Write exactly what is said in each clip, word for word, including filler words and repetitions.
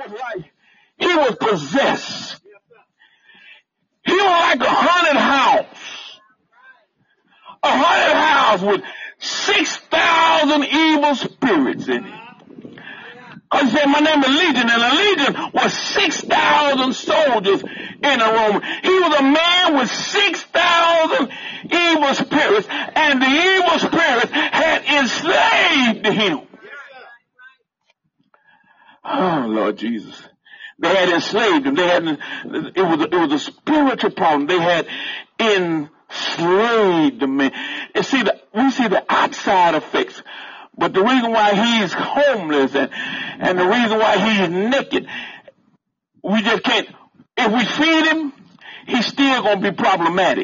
was like he was possessed. He was like a haunted house. A haunted house with six thousand evil spirits in it. Because he said, my name is Legion, and a legion was six thousand soldiers in a room. He was a man with six thousand evil spirits, and the evil spirits had enslaved him. Oh, Lord Jesus. They had enslaved him. They had, it was, it was a spiritual problem. They had enslaved the man. And see, the, we see the outside effects. But the reason why he's homeless and, and the reason why he's naked, we just can't, if we feed him, he's still going to be problematic.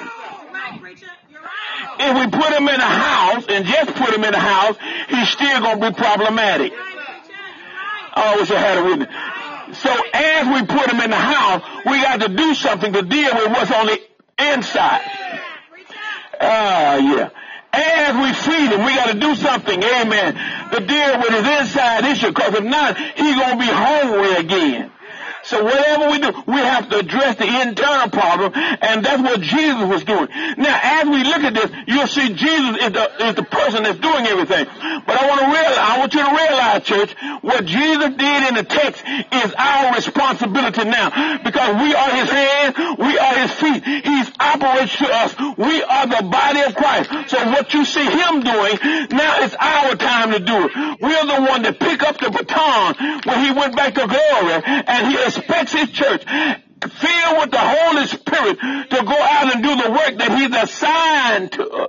If we put him in a house and just put him in a house, he's still going to be problematic. Oh, I wish I had a witness. So as we put him in the house, we got to do something to deal with what's on the inside. Ah, uh, yeah. As we feed him, we got to do something, amen, to deal with his inside issue, because if not, he's going to be hungry again. So whatever we do, we have to address the internal problem, and that's what Jesus was doing. Now, as we look at this, you'll see Jesus is the, is the person that's doing everything. But I want to realize, I want you to realize, church, what Jesus did in the text is our responsibility now, because we are his hands, we are his feet. He's operates to us. We are the body of Christ. So what you see him doing, now it's our time to do it. We're the one that pick up the baton when he went back to glory, and he expects his church filled with the Holy Spirit to go out and do the work that he's assigned to us.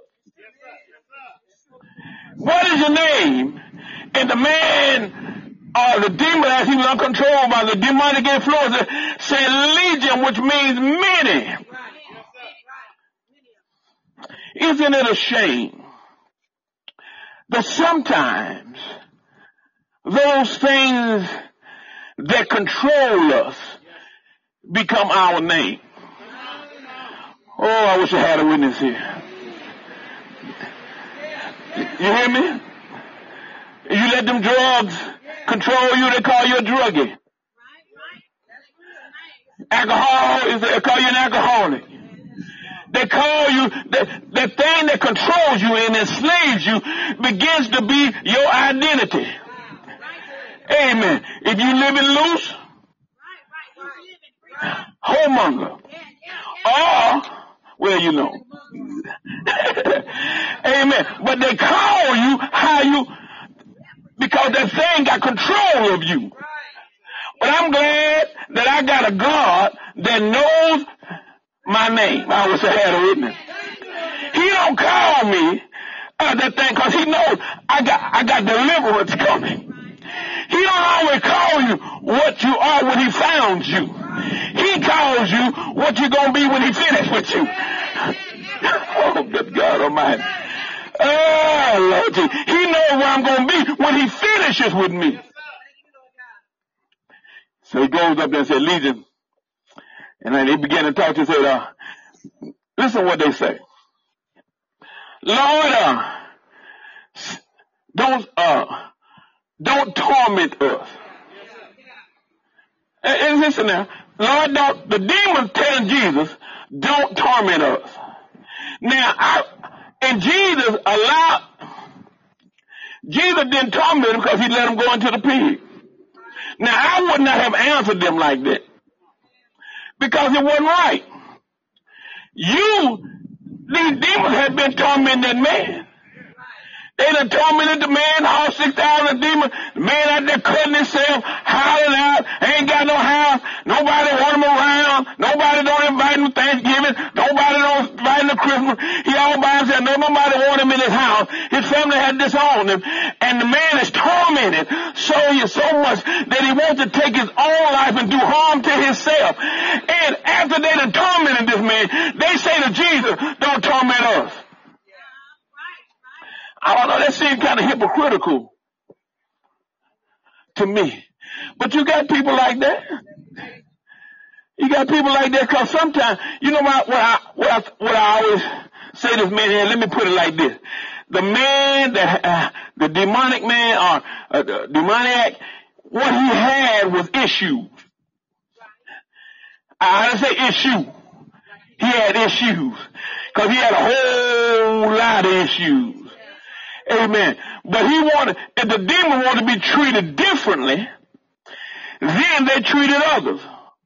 What is your name? And the man, or the demon, as he was uncontrolled by the demonic influence, said legion, which means many. Isn't it a shame that sometimes those things that control us become our name? Oh, I wish I had a witness here. You hear me? You let them drugs control you, they call you a druggie. Alcohol, is they call you an alcoholic. They call you, the, the thing that controls you and enslaves you begins to be your identity. Amen. If you living loose, whoremonger. Or, well, you know. Amen. But they call you how you, because that thing got control of you. But I'm glad that I got a God that knows my name. I wish I had a witness. He don't call me uh, that thing because he knows I got, I got deliverance coming. He don't always call you what you are when he found you. He calls you what you're going to be when he finished with you. Oh, good God Almighty. Oh, Lord Jesus. He knows where I'm going to be when he finishes with me. So he goes up there and said, Legion. And then they began to talk to him and said, uh, listen what they say. Lord, uh, don't, uh, don't torment us. And, and listen now, Lord, don't, the demons telling Jesus, don't torment us. Now, I, and Jesus allowed, Jesus didn't torment them because he let them go into the pig. Now, I would not have answered them like that because it wasn't right. You, these demons had been tormenting that man. They done tormented the man, all six thousand demons. The man out there cutting himself, howling out, ain't got no house. Nobody want him around. Nobody don't invite him to Thanksgiving. Nobody don't invite him to Christmas. He all by himself. No, nobody want him in his house. His family had disowned him. And the man is tormented so, so much that he wants to take his own life and do harm to himself. And after they done tormented this man, they say to Jesus, don't torment us. I don't know, that seems kind of hypocritical to me. But you got people like that. You got people like that because sometimes, you know what, what, I, what, I, what I always say to this man here, let me put it like this. The man, that, uh, the demonic man or uh, the demoniac, what he had was issues. I didn't say issue. He had issues. Because he had a whole lot of issues. Amen. But he wanted, if the demon wanted to be treated differently, then they treated others.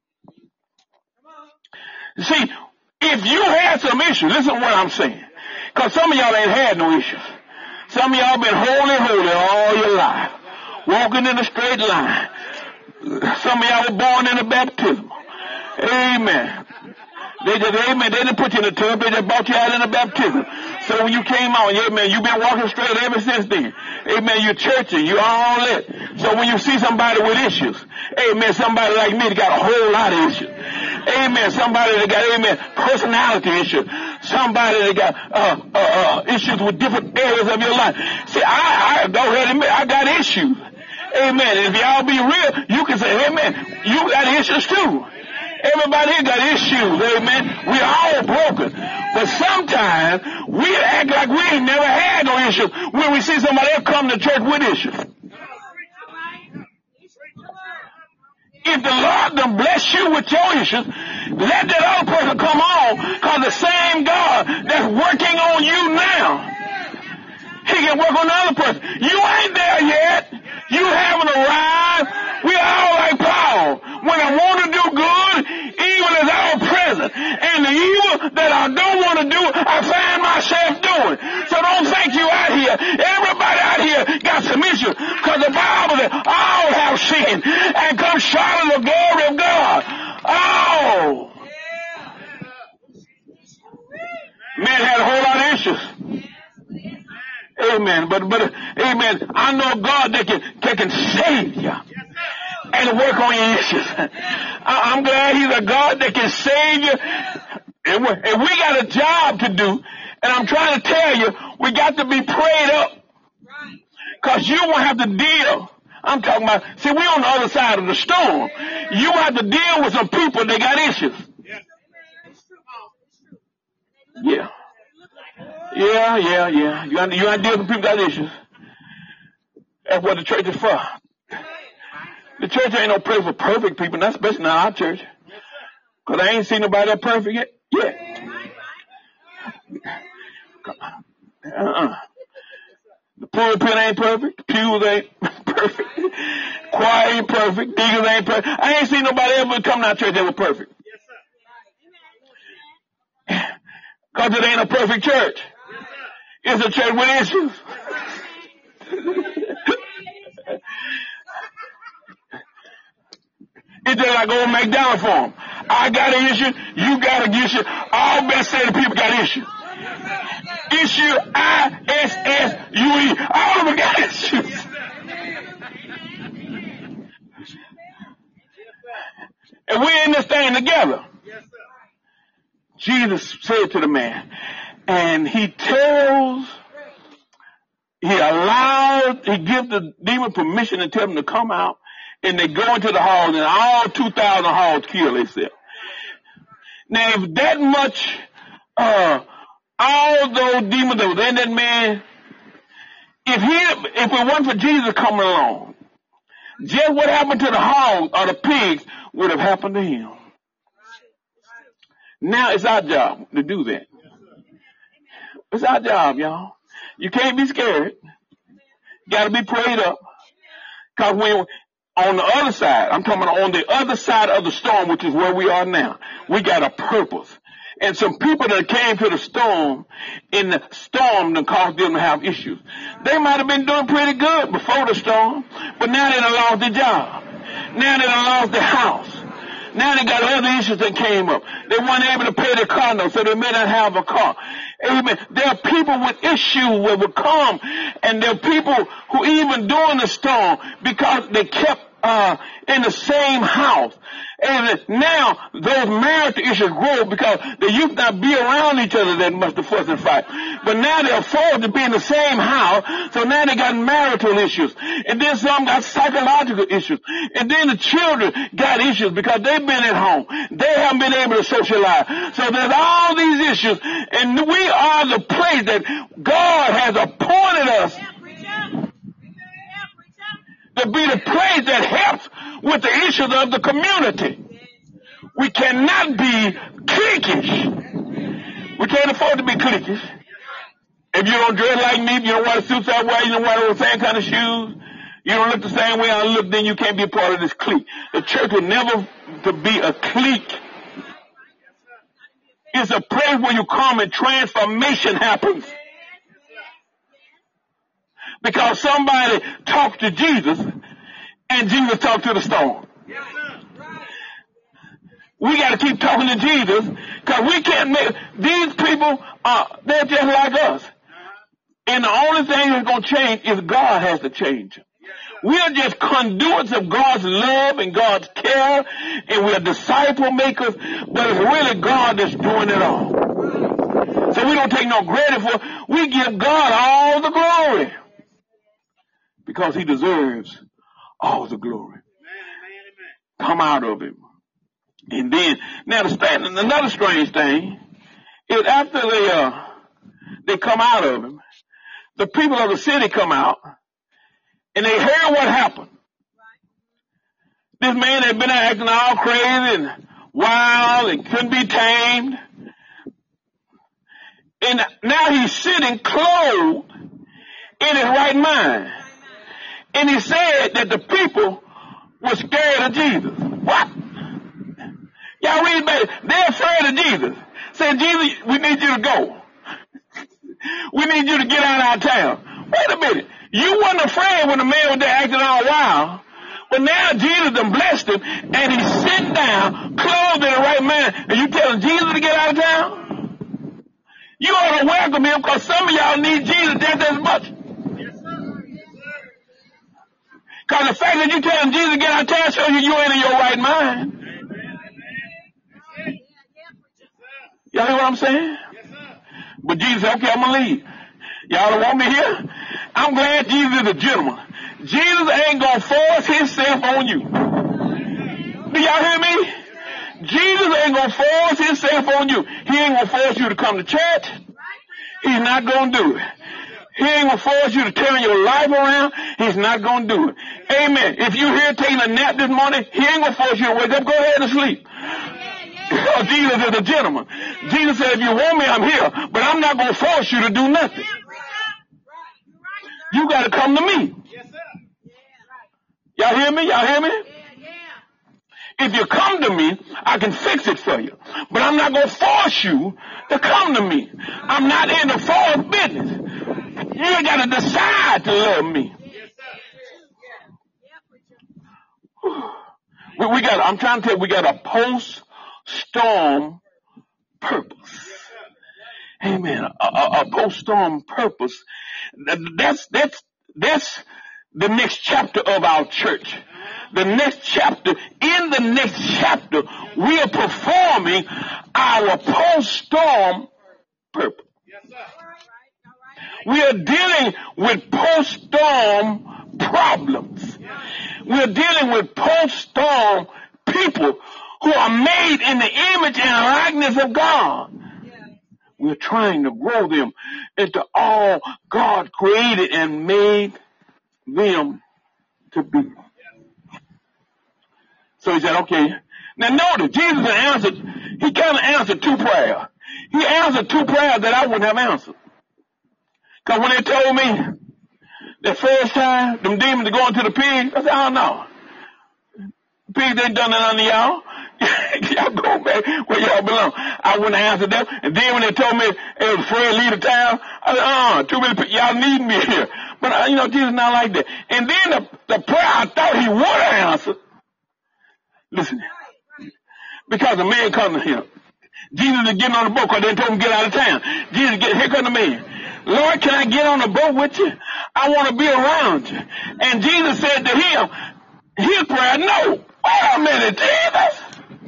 See, if you had some issues, listen to what I'm saying. Because some of y'all ain't had no issues. Some of y'all been holy, holy all your life. Walking in a straight line. Some of y'all were born in a baptism. Amen. They just, amen, they didn't put you in the tub, they just brought you out in the baptism. So when you came on, amen, you've been walking straight ever since then. Amen, you're churching, you're all that. So when you see somebody with issues, amen, somebody like me that got a whole lot of issues. Amen, somebody that got, amen, personality issues. Somebody that got, uh, uh, uh, issues with different areas of your life. See, I, I, go ahead and admit, I got issues. Amen, and if y'all be real, you can say, amen, you got issues too. Everybody here got issues, amen. We're all broken. But sometimes we act like we ain't never had no issues when we see somebody else come to church with issues. If the Lord done bless you with your issues, let that other person come on, because the same God that's working on you now, he can work on the other person. You ain't there yet. You haven't arrived. We all like Paul. When I want to do good, evil is all present. And the evil that I don't want to do, I find myself doing. So don't think you out here. Everybody out here got some issues. Because the Bible says all have sinned and come short of the glory of God. Oh! Man had a whole lot of issues. Amen. But, but, amen. I know God that can, that can save you and work on your issues. I, I'm glad he's a God that can save you. And we, and we got a job to do. And I'm trying to tell you, we got to be prayed up. Cause you won't have to deal. I'm talking about, see, we're on the other side of the storm. You have to deal with some people that got issues. Yeah. Yeah, yeah, yeah. You got, you got to deal with people that got issues. That's what the church is for. The church ain't no place for perfect people, not especially not our church. Because I ain't seen nobody that perfect yet. Yeah. Uh-uh. The pulpit ain't perfect. The pews ain't perfect. Choir ain't perfect. Deacons ain't perfect. I ain't seen nobody ever come to our church that was perfect. Because it ain't a perfect church. It's a church with issues. It's just like old McDonald for them. I got an issue. You got an issue. All best said people got issues. Issue I S S U E. All of them got issues. And we're in this thing together. Jesus said to the man, and he tells, he allows, he gives the demon permission to tell them to come out, and they go into the halls, and all two thousand halls kill themselves. Now, if that much, uh, all those demons that was in that man, if he, if it wasn't for Jesus coming along, just what happened to the hogs or the pigs would have happened to him. Now it's our job to do that. It's our job, y'all. You can't be scared. You gotta be prayed up. Cause when, on the other side, I'm talking about on the other side of the storm, which is where we are now, we got a purpose. And some people that came to the storm, in the storm that caused them to have issues. They might have been doing pretty good before the storm, but now they done lost their job. Now they done lost their house. Now they got other issues that came up. They weren't able to pay their car note, so they may not have a car. Amen. There are people with issues that will come, and there are people who even during the storm, because they kept uh in the same house. And now those marital issues grow because they used not be around each other that much to fuss and fight. But now they're forced to be in the same house, so now they got marital issues. And then some got psychological issues. And then the children got issues because they've been at home. They haven't been able to socialize. So there's all these issues, and we are the place that God has appointed us to be the place that helps with the issues of the community. We cannot be cliquish. We can't afford to be cliquish. If you don't dress like me, if you don't wear the suits I wear, you don't wear the same kind of shoes, you don't look the same way I look, then you can't be a part of this clique. The church will never to be a clique. It's a place where you come and transformation happens. Because somebody talked to Jesus and Jesus talked to the storm. We got to keep talking to Jesus because we can't make, these people are, they're just like us. And the only thing that's going to change is God has to change. We are just conduits of God's love and God's care, and we are disciple makers, but it's really God that's doing it all. So we don't take no credit for it. We give God all the glory because he deserves all the glory. Come out of him. And then, now the stand, another strange thing is after they, uh, they come out of him, the people of the city come out and they heard what happened. This man had been acting all crazy and wild and couldn't be tamed. And now he's sitting clothed in his right mind. And he said that the people were scared of Jesus. What? Y'all read about it. They're afraid of Jesus. Saying, Jesus, we need you to go. We need you to get out of our town. Wait a minute. You wasn't afraid when the man was there acting all wild. But now Jesus done blessed him, and he's sitting down, clothed in the right mind, and you telling Jesus to get out of town? You ought to welcome him because some of y'all need Jesus just as much. Because the fact that you telling Jesus to get out of town shows you you ain't in your right mind. Y'all hear what I'm saying? But Jesus said, okay, I'm going to leave. Y'all don't want me here? I'm glad Jesus is a gentleman. Jesus ain't going to force himself on you. Do y'all hear me? Jesus ain't going to force himself on you. He ain't going to force you to come to church. He's not going to do it. He ain't going to force you to turn your life around. He's not going to do it. Amen. If you're here taking a nap this morning, he ain't going to force you to wake up. Go ahead and sleep. Because Jesus is a gentleman. Jesus said, if you want me, I'm here. But I'm not going to force you to do nothing. You got to come to me. Y'all hear me? Y'all hear me? If you come to me, I can fix it for you. But I'm not going to force you to come to me. I'm not in the force business. You got to decide to love me. We, we got, I'm trying to tell you, we got a post-storm purpose. Amen. A, a, a post-storm purpose. That's, that's, that's the next chapter of our church. The next chapter, in the next chapter, we are performing our post-storm purpose. We are dealing with post-storm problems. We are dealing with post-storm people who are made in the image and likeness of God. We're trying to grow them into all God created and made them to be. So he said, okay. Now notice, Jesus answered, he kind of answered two prayers. He answered two prayers that I wouldn't have answered. Because when they told me the first time, them demons to go into the pigs, I said, oh no. Pigs ain't done nothing to y'all. Y'all go back where y'all belong. I wouldn't have answered that. And then when they told me it was Fred leave the town, I said, oh, too many people, y'all need me here. But, uh, you know, Jesus not like that. And then the, the prayer I thought he would have answered. Listen, because the man comes to him. Jesus is getting on the boat because they told him to get out of town. Jesus, get, here comes the man. Lord, can I get on the boat with you? I want to be around you. And Jesus said to him, his prayer, no. Wait a minute, Jesus.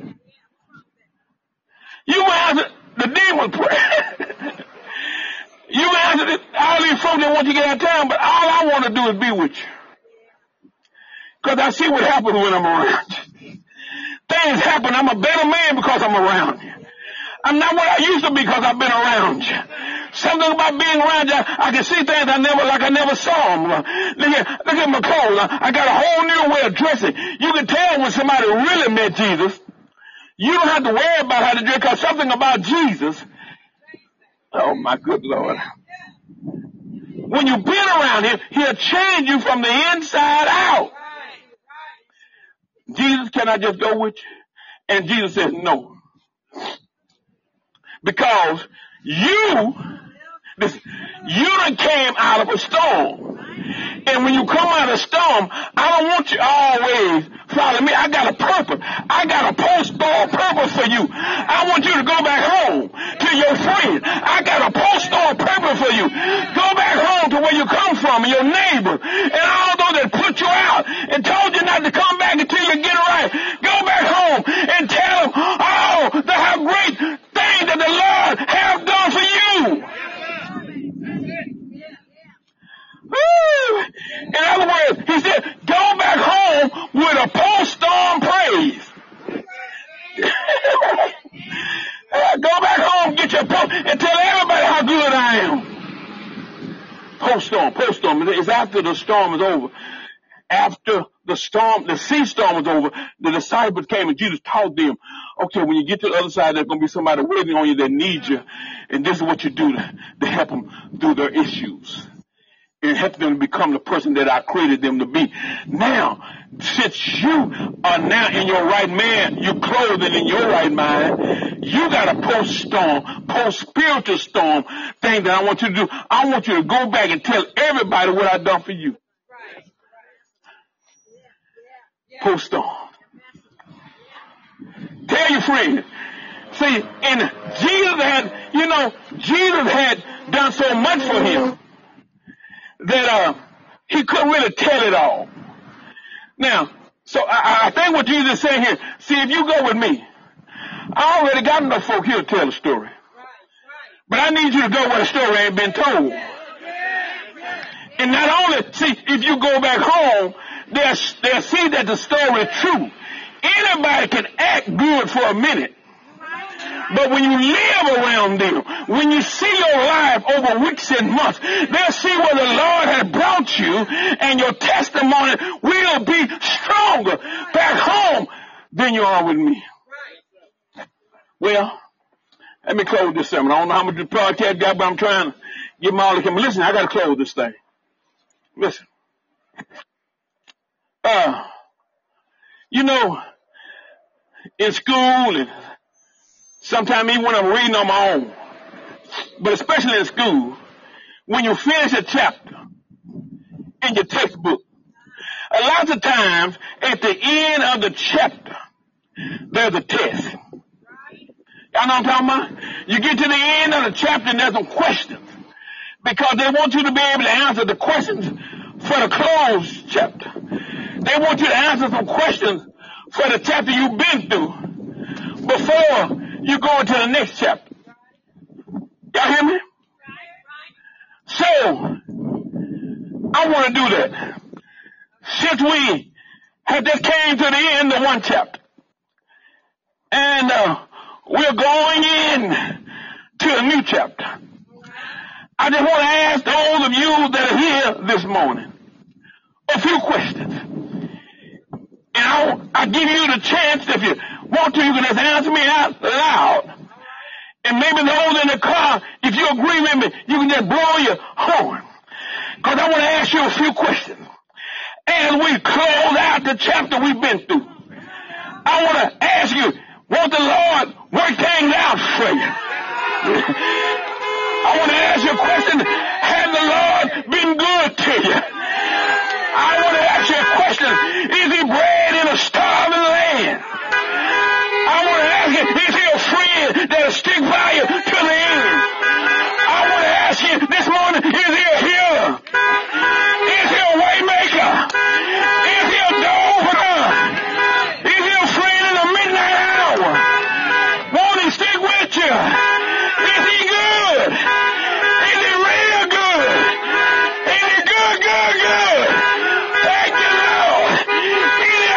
You answered the demon prayer. You answered it, all these folks that want you to get out of town, but all I want to do is be with you. Because I see what happens when I'm around you. Things happen. I'm a better man because I'm around you. I'm not what I used to be because I've been around you. Something about being around you, I can see things I never, like I never saw them. Look at, look at my clothes. I got a whole new way of dressing. You can tell when somebody really met Jesus. You don't have to worry about how to dress, because something about Jesus. Oh my good Lord. When you've been around him, he'll change you from the inside out. Jesus, can I just go with you? And Jesus says, no. Because you, this, you done came out of a storm. And when you come out of a storm, I don't want you always following me. I got a purpose. I got a post-storm purpose for you. I want you to go back home to your friend. I got a post-storm purpose for you. Go back home to where you come from and your neighbor and all those that put you out and told you not to come back until you get it right. Go back home and tell them, oh, the how great thing that the Lord has done for you. Woo! In other words, he said, go back home with a post-storm praise. Go back home, get your post, and tell everybody how good I am. Post-storm, post-storm. It's after the storm is over. After the storm, the sea storm was over, the disciples came and Jesus taught them, okay, when you get to the other side, there's going to be somebody waiting on you that needs you. And this is what you do to, to help them through their issues. And help them to become the person that I created them to be. Now, since you are now in your right man, you clothed in your right mind, you got a post-storm, post-spiritual storm thing that I want you to do. I want you to go back and tell everybody what I've done for you. Post-storm. Tell your friend. See, and Jesus had, you know, Jesus had done so much for him that uh, he couldn't really tell it all. Now, so I, I think what Jesus is saying here, see, if you go with me, I already got enough folk here to tell a story. But I need you to go where the story ain't been told. And not only, see, if you go back home, they'll, they'll see that the story is true. Anybody can act good for a minute. But when you live around them, when you see your life over weeks and months, they'll see where the Lord has brought you, and your testimony will be stronger back home than you are with me. Well, let me close this sermon. I don't know how much the podcast got, but I'm trying to give them all the come. Listen, I got to close this thing. Listen. Uh, you know, in school and sometimes even when I'm reading on my own, but especially in school, when you finish a chapter in your textbook, a lot of times at the end of the chapter, there's a test. Y'all know what I'm talking about? You get to the end of the chapter and there's some questions because they want you to be able to answer the questions for the closed chapter. They want you to answer some questions for the chapter you've been through before you go into the next chapter. Y'all hear me? So, I want to do that. Since we have just came to the end of one chapter, and uh, we're going in to a new chapter, I just want to ask those of you that are here this morning a few questions. And I'll, I'll give you the chance, if you want to, you can just answer me out loud. And maybe those in the car, if you agree with me, you can just blow your horn. Because I want to ask you a few questions. As we close out the chapter we've been through, I want to ask you, won't the Lord work things out for you? I want to ask you a question. Has the Lord been good to you? I want to ask you a question. Is he bread in a starving land? I want to ask you, is he a friend that'll stick by you to the end? I want to ask you this morning, is he a healer? Is he a way maker? Is he a door opener? Is he a friend in the midnight hour? Won't he stick with you? Is he good? Is he real good? Is he good, good, good? Thank you, Lord. Is he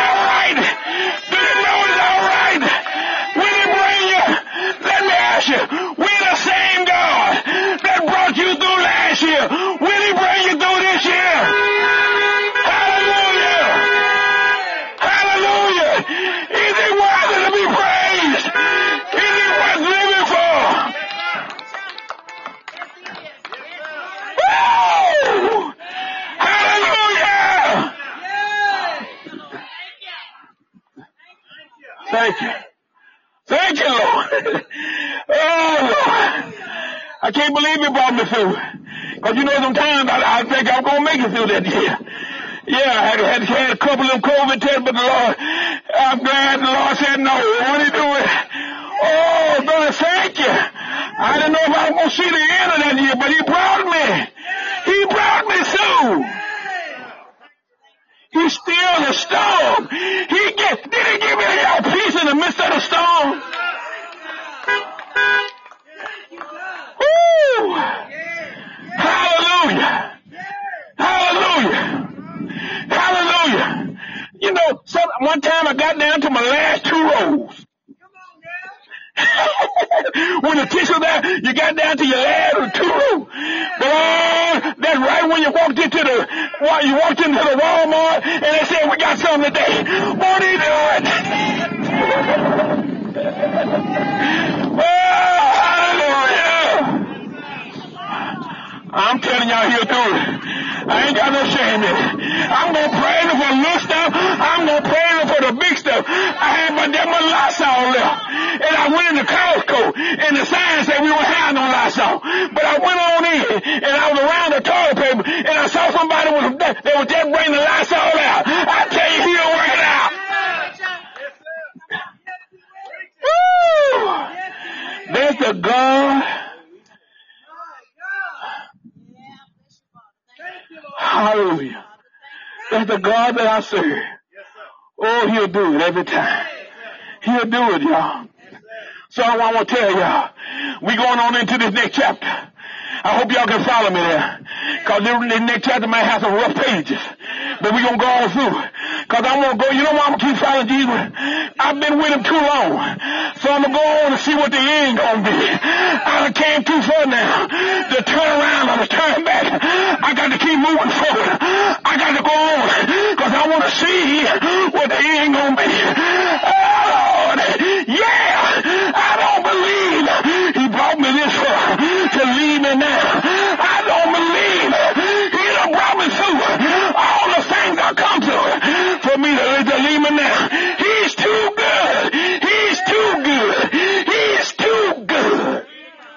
Thank you. Thank you, Lord. Oh, Lord. I can't believe you brought me through. Because you know sometimes I, I think I'm going to make it through that year. Yeah, I had, had, had a couple of COVID tests, but the Lord, I'm glad the Lord said no. What are you doing? Oh, Lord, thank you. I didn't know if I was going to see the end of that year, but he brought me. He brought me through. He stilled the storm. He get, did he give me y'all peace in the midst of the storm? Woo! Hallelujah. Hallelujah. Hallelujah. You know, some, one time I got down to my last two rows. When the tissue there, you got down to your last two rows. But that's right when you walked into the, well, you walked into the Walmart and they said, we got something today. What are you doing? Oh, hallelujah. I'm telling y'all here through it. I ain't got no shame in it. I'm going to praise him for the little stuff. I'm going to praise him for the big stuff. I had my damn Lysol left. And I went into Costco, and the sign said we don't have no Lysol. But I went on in, and I was around the toilet paper, and I saw somebody was, they were just bringing the Lysol out. I tell you, he'll work it out. Woo! There's the God. Hallelujah. That's the God that I serve. Oh, he'll do it every time. He'll do it, y'all. So I want to tell y'all, we going on into this next chapter. I hope y'all can follow me there. Because this next chapter might have some rough pages. But we're going to go on through. Because I want to go, you know why I'm going to keep following Jesus? I've been with him too long. So I'm going to go on and see what the end going to be. I done came too far now to turn around or to turn back. I got to keep moving forward. I got to go on because I want to see what the end going to be. Oh, Lord. Yeah. I don't believe he brought me this far to leave me now. I don't believe he done brought me through all the things I come through for me to, to leave me now. He's too good. He's too good. He's too good.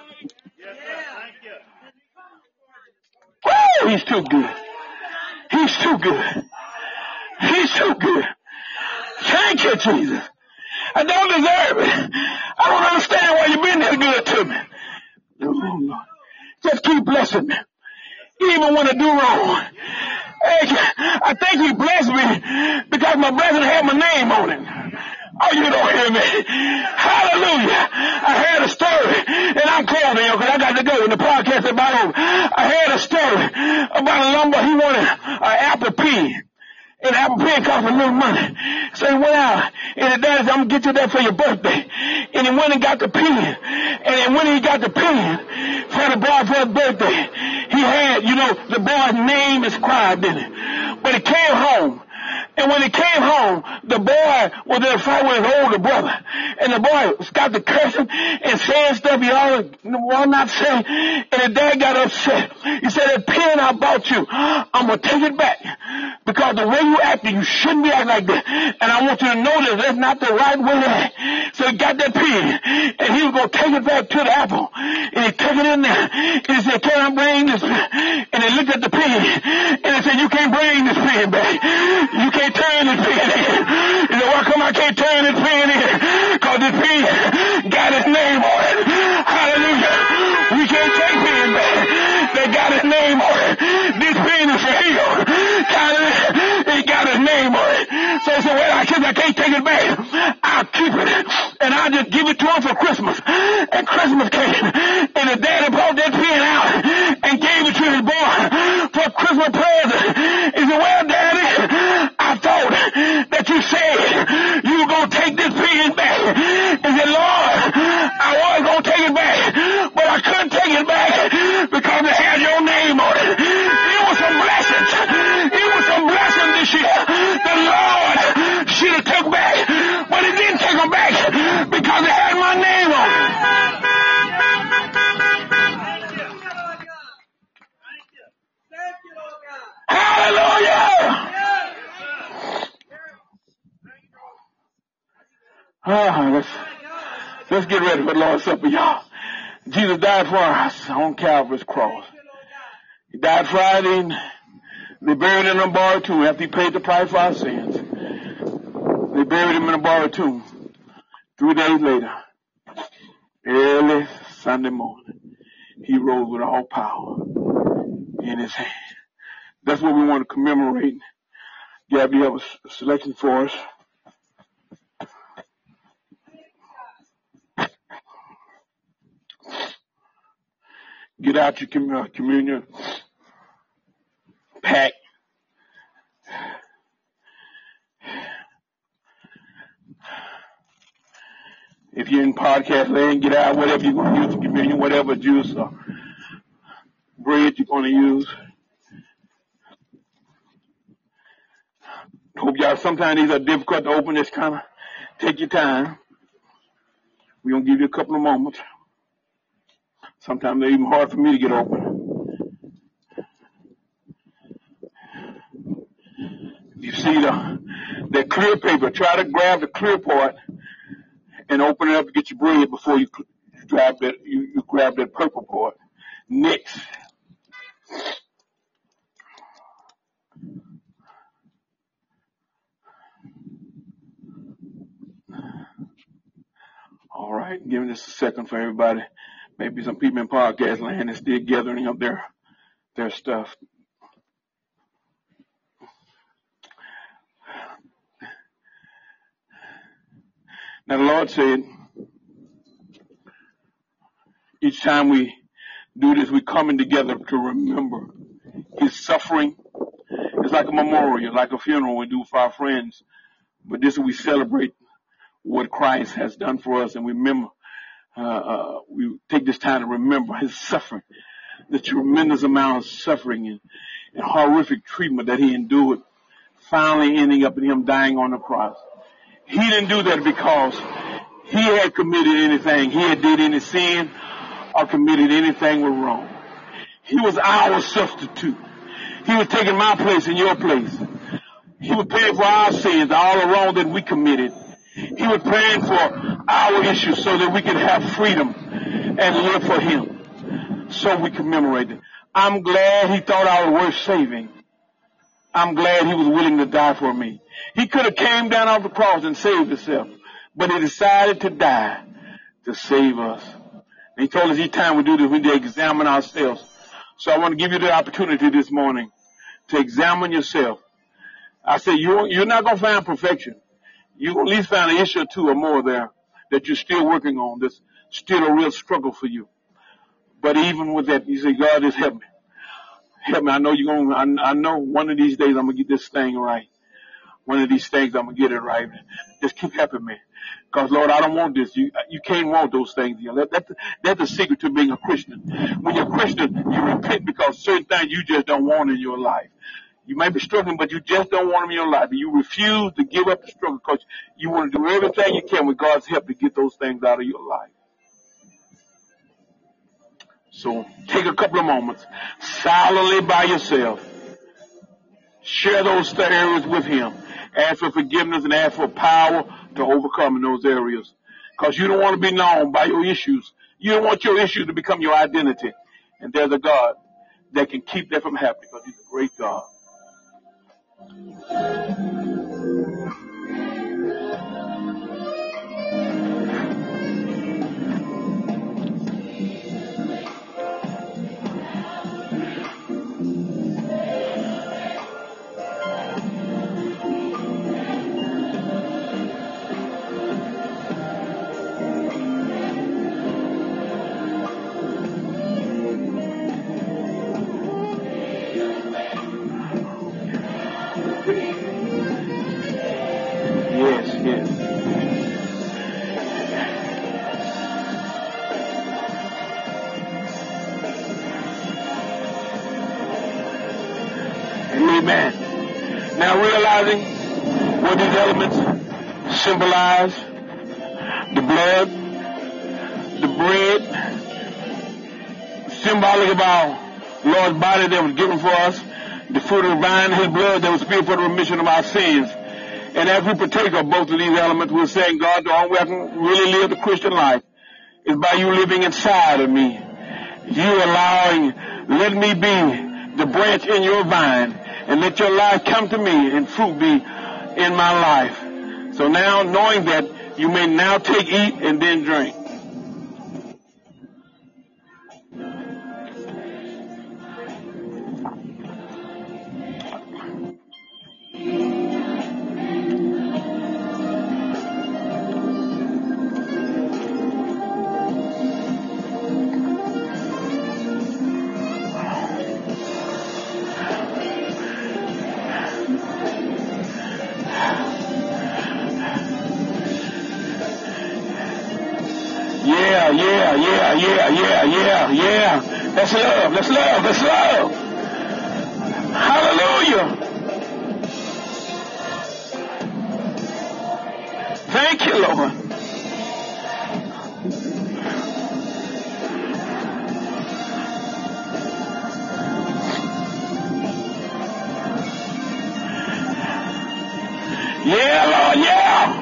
Woo! He's too good. He's too good. He's too good. Thank you, Jesus. I don't deserve it. I don't understand why you've been this good to me. Oh, Lord. Just keep blessing me. Even when I do wrong. Hey, I think he blessed me because my blessing had my name on it. Oh, you don't hear me. Hallelujah. I heard a story, and I'm closing, you know, because I got to go when the podcast is about over. I heard a story about a lumber. He wanted an apple pen. And the apple pen cost a little money. So he went out, and the dad said, I'm going to get you that for your birthday. And he went and got the pen. And then when he got the pen for the boy for his birthday, he had, you know, the boy's name inscribed in it. But he came home. And when he came home, the boy was in a fight with his older brother. And the boy got to cursing and saying stuff he always will not say. And the dad got upset. He said, that pen I bought you, I'm going to take it back. Because the way you acted, you shouldn't be acting like that. And I want you to know that that's not the right way to act. So he got that pen. And he was going to take it back to the apple. And he took it in there. And he said, can I bring this? And he looked at the pen. And he said, you can't bring this pen back. You can't turn this pen in. He said, why come I can't turn this pen in? Because this pen got his name on it. Hallelujah. We can't take pen back. They got his name on it. This pen is for him. He got his name on it. So he said, well, I can't, I can't take it back. I'll keep it. And I'll just give it to him for Christmas. And Christmas came. And his daddy brought that pen out and gave it to his boy for Christmas present. He said, well, Daddy, I thought that you said you were going to take this pen back. He said, Lord, I was going to take it back, but I couldn't take it back because it had your name on it. It was some blessings. It was some blessings this year. The Lord should have took back, but he didn't take them back because it had my name on it. Hallelujah. Oh, let's, let's get ready for the Lord's Supper, y'all. Jesus died for us on Calvary's cross. He died Friday, and they buried him in a borrowed tomb after he paid the price for our sins. They buried him in a borrowed tomb. Three days later, early Sunday morning, he rose with all power in his hand. That's what we want to commemorate. Gabby, you have a selection for us. Get out your communion pack. If you're in podcast land, get out whatever you're going to use for communion, whatever juice or bread you're going to use. Hope y'all, sometimes these are difficult to open. Just kind of take your time. We're going to give you a couple of moments. Sometimes they're even hard for me to get open. You see the, the clear paper, try to grab the clear part and open it up to get your bread before you grab that, you, you grab that purple part. Next. All right, giving this a second for everybody. Maybe some people in podcast land is still gathering up their, their stuff. Now the Lord said, each time we do this, we're coming together to remember his suffering. It's like a memorial, like a funeral we do for our friends. But this is we celebrate what Christ has done for us, and we remember, uh, uh, we take this time to remember his suffering, the tremendous amount of suffering and, and horrific treatment that he endured, finally ending up in him dying on the cross. He didn't do that because he had committed anything, he had did any sin or committed anything was wrong. He was our substitute. He was taking my place and your place. He was paying for our sins, all the wrong that we committed. He was praying for our issues so that we could have freedom and live for him. So we commemorate it. I'm glad he thought I was worth saving. I'm glad he was willing to die for me. He could have came down off the cross and saved himself, but he decided to die to save us. And he told us each time we do this, we need to examine ourselves. So I want to give you the opportunity this morning to examine yourself. I said, you, you're not going to find perfection. You're going to at least find an issue or two or more there that you're still working on. That's still a real struggle for you. But even with that, you say, God, just help me. Help me. I know you're going to, I, I know one of these days I'm going to get this thing right. One of these things I'm going to get it right. Just keep helping me. Because, Lord, I don't want this. You you can't want those things. You know, that, that, that's the secret to being a Christian. When you're a Christian, you repent because certain things you just don't want in your life. You may be struggling, but you just don't want them in your life. And you refuse to give up the struggle because you want to do everything you can with God's help to get those things out of your life. So take a couple of moments, silently by yourself. Share those areas with him. Ask for forgiveness and ask for power to overcome in those areas. Because you don't want to be known by your issues. You don't want your issues to become your identity. And there's a God that can keep that from happening because he's a great God. Amen. Now realizing what these elements symbolize, the blood, the bread, symbolic of our Lord's body that was given for us, the fruit of the vine, his blood that was spilled for the remission of our sins. And as we partake of both of these elements, we're saying, God, the only way I can really live the Christian life is by you living inside of me. You allowing, let me be the branch in your vine, and let your life come to me and fruit be in my life. So now, knowing that, you may now take, eat, and then drink. Yeah, yeah, yeah, yeah, yeah, yeah, yeah. That's love, that's love, that's love. Hallelujah. Thank you, Lord. Yeah, Lord, yeah.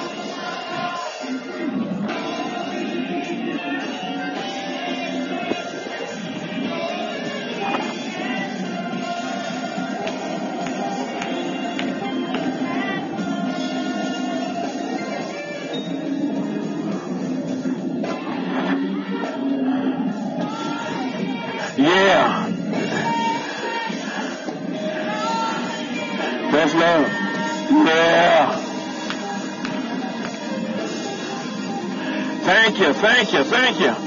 Yeah. That's love. Yeah. Thank you, thank you, thank you.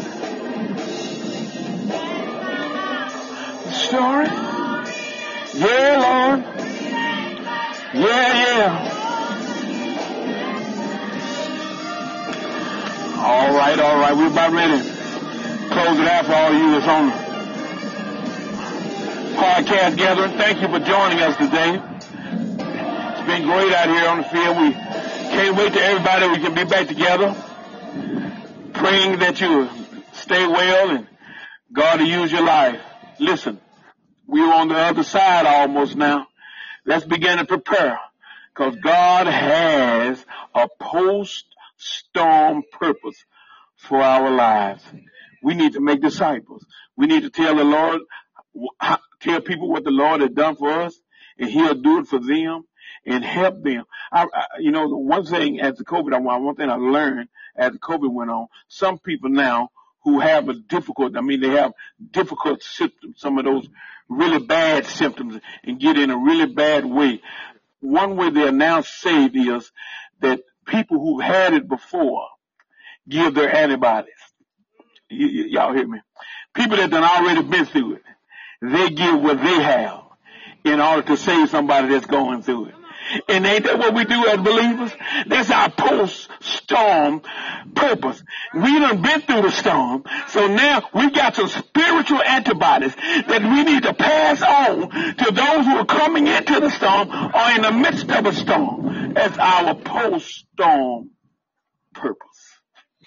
Story? Yeah, Lord. Yeah, yeah. All right, all right. We're about ready to close it out for all of you that's on the podcast gathering. Thank you for joining us today. It's been great out here on the field. We can't wait till everybody we can be back together. Praying that you stay well and God will use your life. Listen, we're on the other side almost now. Let's begin to prepare, because God has a post-storm purpose for our lives. We need to make disciples. We need to tell the Lord, tell people what the Lord has done for us, and He'll do it for them and help them. I, I, you know, the one thing as the COVID, one thing I learned as the COVID went on, some people now who have a difficult, I mean, they have difficult symptoms, some of those really bad symptoms, and get in a really bad way. One way they are now saved is that people who've had it before give their antibodies. Y- y- y'all hear me? People that done already been through it, they give what they have in order to save somebody that's going through it. And ain't that what we do as believers? That's our post-storm purpose. We done been through the storm, so now we got some spiritual antibodies that we need to pass on to those who are coming into the storm or in the midst of a storm. That's our post-storm purpose.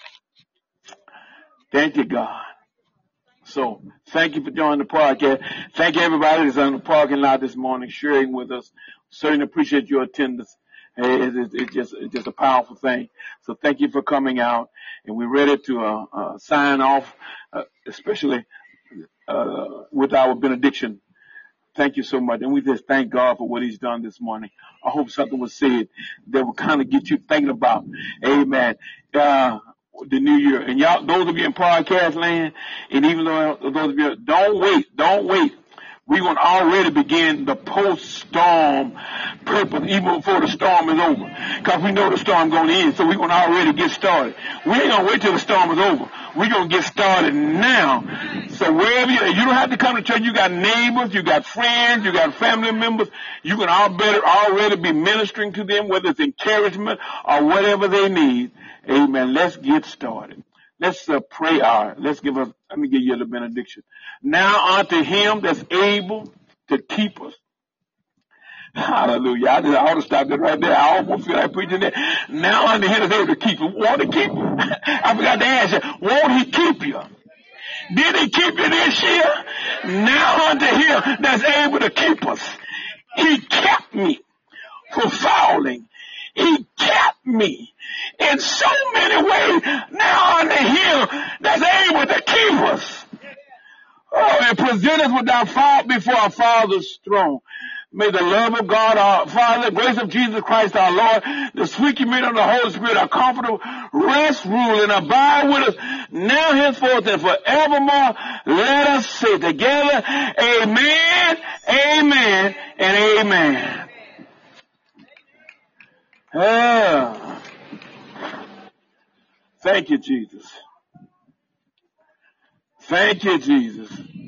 Thank you, God. So, thank you for joining the podcast. Thank you, everybody that's on the parking lot this morning, sharing with us. Certainly appreciate your attendance. It's, it's, it's just it's just a powerful thing. So, thank you for coming out, and we're ready to uh, uh, sign off, uh, especially uh, with our benediction. Thank you so much, and we just thank God for what He's done this morning. I hope something was said that will kind of get you thinking about, amen, uh, the new year. And y'all, those of you in podcast land, and even though those of you, don't wait, don't wait. We're going to already begin the post-storm purpose, even before the storm is over. Because we know the storm going to end, so we're going to already get started. We ain't going to wait till the storm is over. We're going to get started now. So wherever you, you don't have to come to church. You got neighbors, you got friends, you got family members. You can all better already be ministering to them, whether it's encouragement or whatever they need. Amen. Let's get started. Let's uh, pray our, let's give us, let me give you the benediction. Now unto Him that's able to keep us. Hallelujah. I just I ought to stop that right there. I almost feel like preaching that. Now unto Him that's able to keep us. Won't He keep you? I forgot to ask you, won't He keep you? Did He keep you this year? Now unto Him that's able to keep us. He kept me from falling. He kept me in so many ways. Now unto him that's able to keep us. Oh, and present us without fault before our Father's throne. May the love of God, our Father, the grace of Jesus Christ, our Lord, the sweet communion of the Holy Spirit, our comforter, rest, rule, and abide with us now, henceforth, and forevermore. Let us say together, amen, amen, and amen. Ah. Thank you, Jesus. Thank you, Jesus.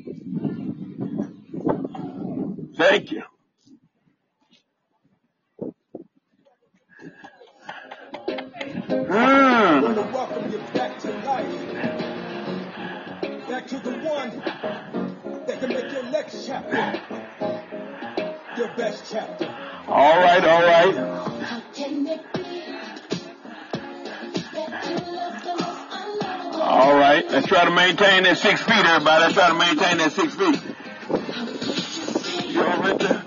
Thank you. I want to welcome you back to life, back to the one that can make your next chapter your best chapter. All right, all right. How can it be that you love the most unlovable? All right, let's try to maintain that six feet, everybody. Let's try to maintain that six feet. You all right there?